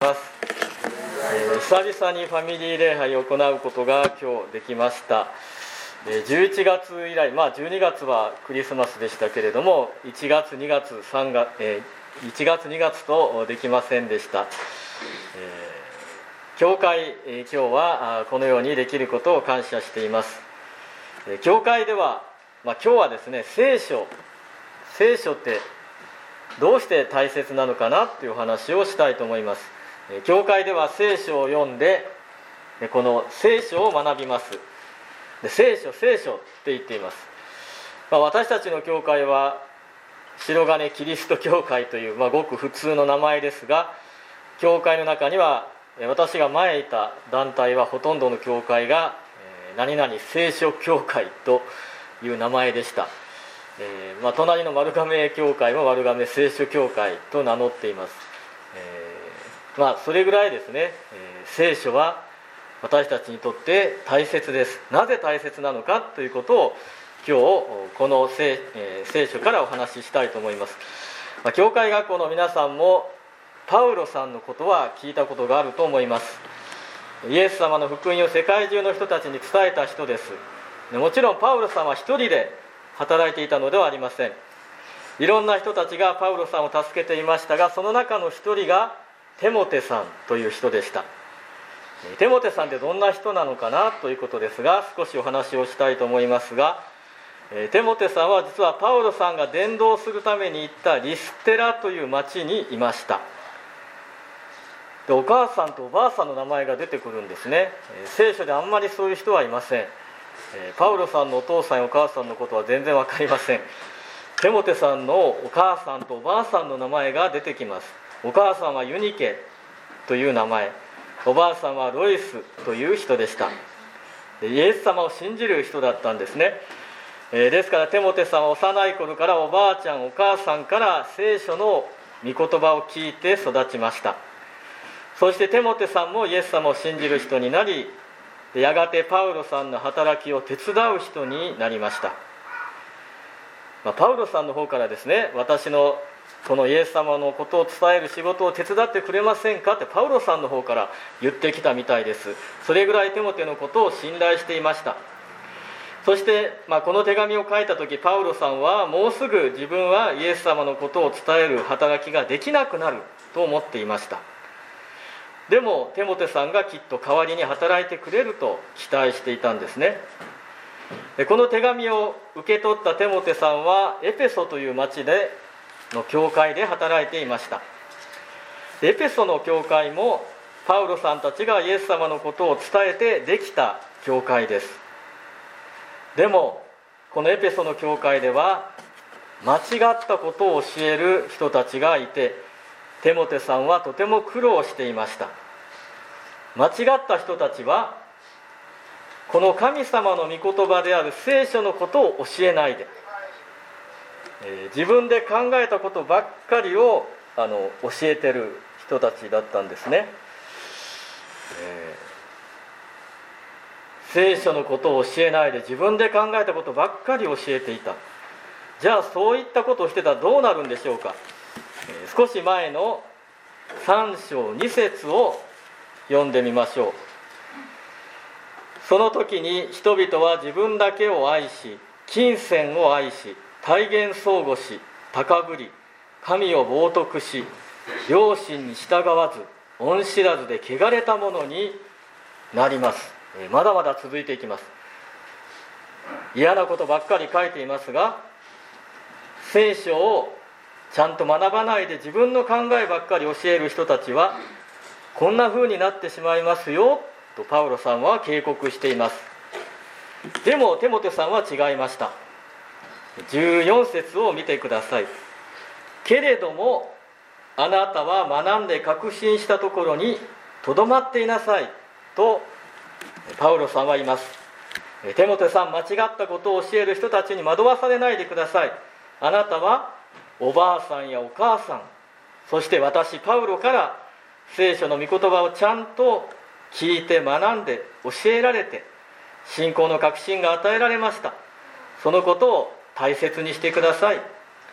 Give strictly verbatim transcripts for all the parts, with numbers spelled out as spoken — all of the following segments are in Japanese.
ます。えー、久々にファミリー礼拝を行うことが今日できました。えー、じゅういちがつ以来、まあじゅうにがつはクリスマスでしたけれども、いちがつにがつさんがつ、えー、いちがつにがつとできませんでした。えー、教会、えー、今日はこのようにできることを感謝しています。えー、教会では、まあ、今日はですね、聖書聖書ってどうして大切なのかなという話をしたいと思います。教会では聖書を読んでこの聖書を学びます。で聖書聖書って言っています。まあ、私たちの教会は白金キリスト教会という、まあ、ごく普通の名前ですが、教会の中には私が前いた団体はほとんどの教会が何々聖書教会という名前でした。えーまあ、隣の丸亀教会も丸亀聖書教会と名乗っています。えーまあ、それぐらいですね、えー、聖書は私たちにとって大切です。なぜ大切なのかということを今日この 聖,、えー、聖書からお話ししたいと思います。まあ、教会学校の皆さんもパウロさんのことは聞いたことがあると思います。イエス様の福音を世界中の人たちに伝えた人です。もちろんパウロさんは一人で働いていたのではありません。いろんな人たちがパウロさんを助けていましたが、その中の一人がテモテさんという人でした。テモテさんってどんな人なのかなということですが、少しお話をしたいと思いますが、テモテさんは実はパウロさんが伝道するために行ったリステラという町にいました。でお母さんとおばあさんの名前が出てくるんですね。聖書であんまりそういう人はいません。パウロさんのお父さんやお母さんのことは全然わかりません。テモテさんのお母さんとおばあさんの名前が出てきます。お母さんはユニケという名前、おばあさんはロイスという人でした。イエス様を信じる人だったんですね。ですからテモテさんは幼い頃からおばあちゃんお母さんから聖書の御言葉を聞いて育ちました。そしてテモテさんもイエス様を信じる人になり、やがてパウロさんの働きを手伝う人になりました。まあ、パウロさんの方からですね、私のこのイエス様のことを伝える仕事を手伝ってくれませんかってパウロさんの方から言ってきたみたいです。それぐらいテモテのことを信頼していました。そして、まあ、この手紙を書いた時、パウロさんはもうすぐ自分はイエス様のことを伝える働きができなくなると思っていました。でもテモテさんがきっと代わりに働いてくれると期待していたんですね。でこの手紙を受け取ったテモテさんはエペソという町での教会で働いていました。でエペソの教会もパウロさんたちがイエス様のことを伝えてできた教会です。でもこのエペソの教会では間違ったことを教える人たちがいて、テモテさんはとても苦労していました。間違った人たちはこの神様の御言葉である聖書のことを教えないで、えー、自分で考えたことばっかりをあの教えてる人たちだったんですね。えー、聖書のことを教えないで自分で考えたことばっかり教えていた。じゃあそういったことをしてたらどうなるんでしょうか。えー、少し前のさん章に節を読んでみましょう。その時に人々は自分だけを愛し、金銭を愛し、体言相互し、高ぶり、神を冒涜し、良心に従わず、恩知らずで汚れたものになります。まだまだ続いていきます。嫌なことばっかり書いていますが、聖書をちゃんと学ばないで自分の考えばっかり教える人たちはこんな風になってしまいますよとパウロさんは警告しています。でもテモテさんは違いました。じゅうよん節を見てください。けれどもあなたは学んで確信したところにとどまっていなさいとパウロさんは言います。テモテさん、間違ったことを教える人たちに惑わされないでください。あなたはおばあさんやお母さん、そして私パウロから聖書の御言葉をちゃんと聞いて学んで教えられて信仰の確信が与えられました。そのことを大切にしてください。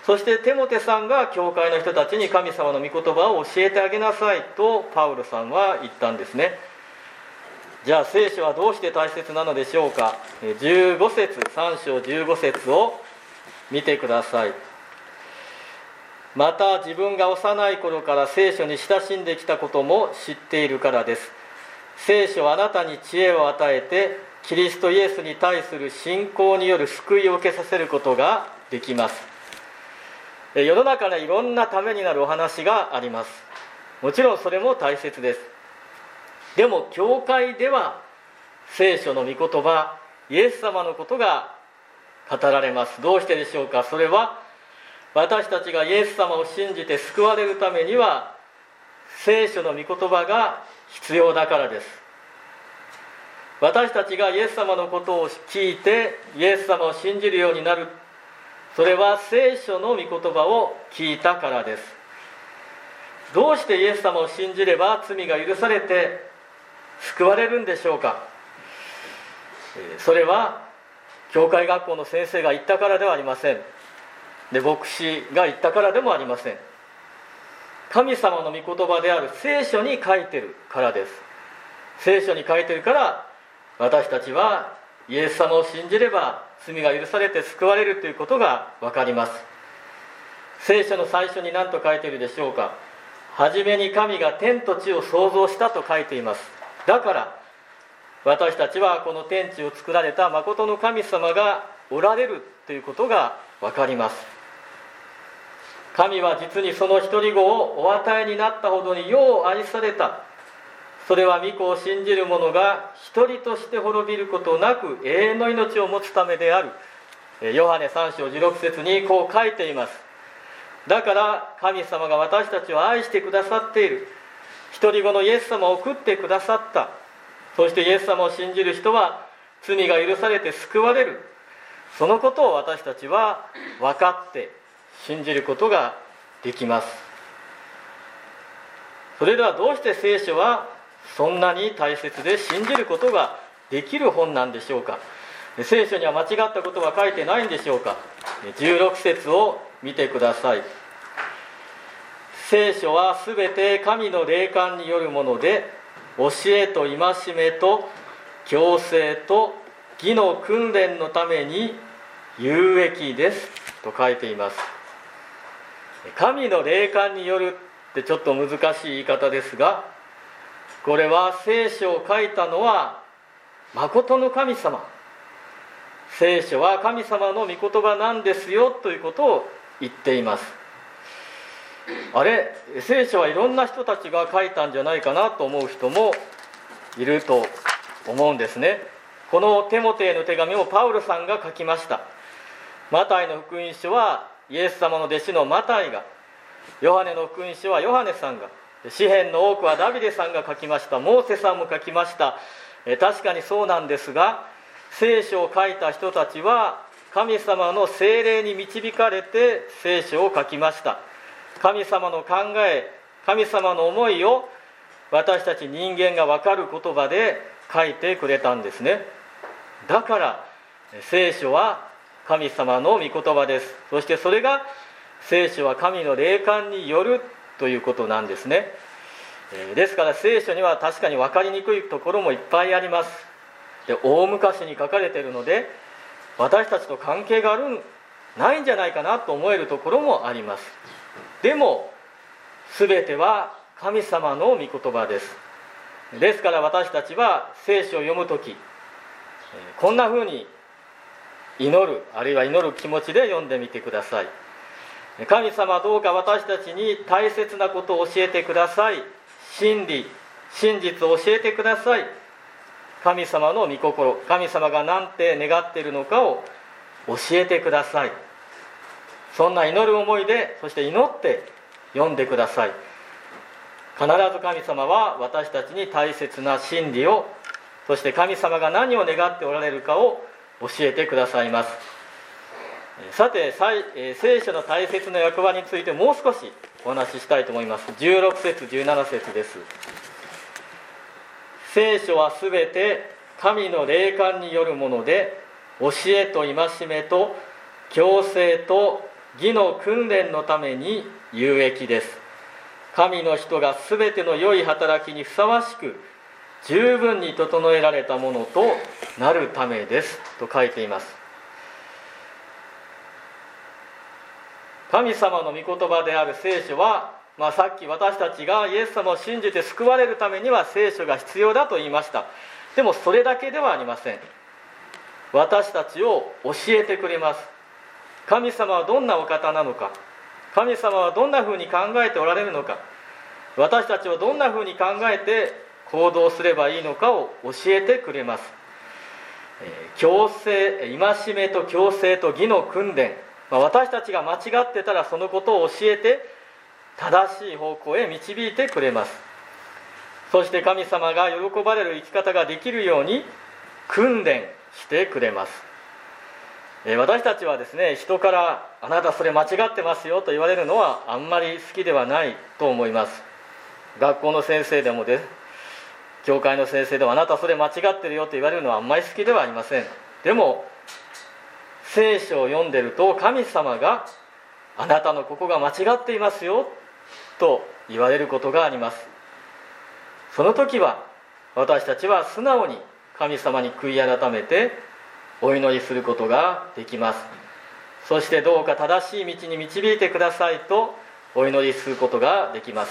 そしてテモテさんが教会の人たちに神様の御言葉を教えてあげなさいとパウロさんは言ったんですね。じゃあ聖書はどうして大切なのでしょうか。じゅうご節、さん章じゅうご節を見てください。また自分が幼い頃から聖書に親しんできたことも知っているからです。聖書はあなたに知恵を与えてキリストイエスに対する信仰による救いを受けさせることができます。世の中にいろんなためになるお話があります。もちろんそれも大切です。でも教会では聖書の御言葉、イエス様のことが語られます。どうしてでしょうか。それは私たちがイエス様を信じて救われるためには聖書の御言葉が必要だからです。私たちがイエス様のことを聞いてイエス様を信じるようになる、それは聖書の御言葉を聞いたからです。どうしてイエス様を信じれば罪が許されて救われるんでしょうか。それは教会学校の先生が言ったからではありません。で牧師が言ったからでもありません。神様の御言葉である聖書に書いてるからです。聖書に書いてるから私たちはイエス様を信じれば罪が許されて救われるということが分かります。聖書の最初に何と書いているでしょうか。はじめに神が天と地を創造したと書いています。だから私たちはこの天地を作られた真の神様がおられるということが分かります。神は実にその一人子をお与えになったほどによう愛された。それは御子を信じる者が一人として滅びることなく永遠の命を持つためである。ヨハネさん章じゅうろく節にこう書いています。だから神様が私たちを愛してくださっている。一人子のイエス様を送ってくださった。そしてイエス様を信じる人は罪が許されて救われる。そのことを私たちは分かって信じることができます。それではどうして聖書はそんなに大切で信じることができる本なんでしょうか。聖書には間違ったことは書いてないんでしょうか。じゅうろく節を見てください。聖書はすべて神の霊感によるもので、教えと戒めと矯正と義の訓練のために有益ですと書いています。神の霊感によるってちょっと難しい言い方ですが、これは聖書を書いたのは真の神様、聖書は神様の御言葉なんですよということを言っています。あれ、聖書はいろんな人たちが書いたんじゃないかなと思う人もいると思うんですね。このテモテへの手紙をパウロさんが書きました。マタイの福音書はイエス様の弟子のマタイが、ヨハネの福音書はヨハネさんが、詩編の多くはダビデさんが書きました。モーセさんも書きました。え確かにそうなんですが、聖書を書いた人たちは神様の聖霊に導かれて聖書を書きました。神様の考え、神様の思いを私たち人間が分かる言葉で書いてくれたんですね。だから聖書は神様の御言葉です。そしてそれが聖書は神の霊感によるということなんですね。ですから聖書には確かに分かりにくいところもいっぱいあります。で、大昔に書かれているので私たちと関係があるないんじゃないかなと思えるところもあります。でも全ては神様の御言葉です。ですから私たちは聖書を読むとき、こんなふうに祈る、あるいは祈る気持ちで読んでみてください。神様、どうか私たちに大切なことを教えてください。真理、真実を教えてください。神様の御心、神様が何て願っているのかを教えてください。そんな祈る思いで、そして祈って読んでください。必ず神様は私たちに大切な真理を、そして神様が何を願っておられるかを教えてくださいます。さて、聖書の大切な役割についてもう少しお話ししたいと思います。じゅうろく節じゅうなな節です。聖書はすべて神の霊感によるもので、教えと戒めと矯正と義の訓練のために有益です。神の人がすべての良い働きにふさわしく十分に整えられたものとなるためですと書いています。神様の御言葉である聖書は、まあ、さっき私たちがイエス様を信じて救われるためには聖書が必要だと言いました。でもそれだけではありません。私たちを教えてくれます。神様はどんなお方なのか、神様はどんなふうに考えておられるのか、私たちはどんなふうに考えて行動すればいいのかを教えてくれます。強制、戒めと強制と義の訓練、私たちが間違ってたらそのことを教えて正しい方向へ導いてくれます。そして神様が喜ばれる生き方ができるように訓練してくれます。私たちはですね、人からあなたそれ間違ってますよと言われるのはあんまり好きではないと思います。学校の先生でもです、教会の先生でもあなたそれ間違ってるよと言われるのはあんまり好きではありません。でも聖書を読んでると神様があなたのここが間違っていますよと言われることがあります。その時は私たちは素直に神様に悔い改めてお祈りすることができます。そしてどうか正しい道に導いてくださいとお祈りすることができます。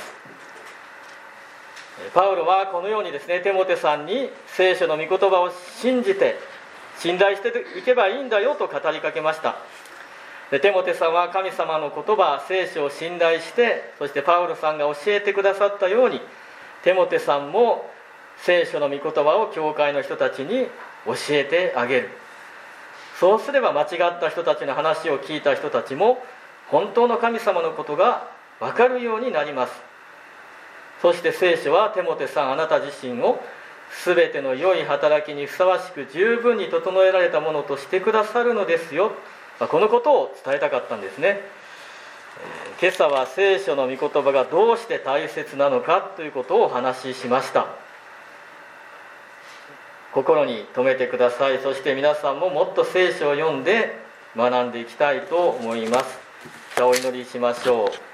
パウロはこのようにですね、テモテさんに聖書の御言葉を信じて信頼していけばいいんだよと語りかけました。でテモテさんは神様の言葉、聖書を信頼して、そしてパウロさんが教えてくださったように、テモテさんも聖書の御言葉を教会の人たちに教えてあげる。そうすれば間違った人たちの話を聞いた人たちも本当の神様のことが分かるようになります。そして聖書はテモテさん、あなた自身をすべての良い働きにふさわしく十分に整えられたものとしてくださるのですよ、このことを伝えたかったんですね。今朝は聖書の御言葉がどうして大切なのかということをお話ししました。心に留めてください。そして皆さんももっと聖書を読んで学んでいきたいと思います。じゃあお祈りしましょう。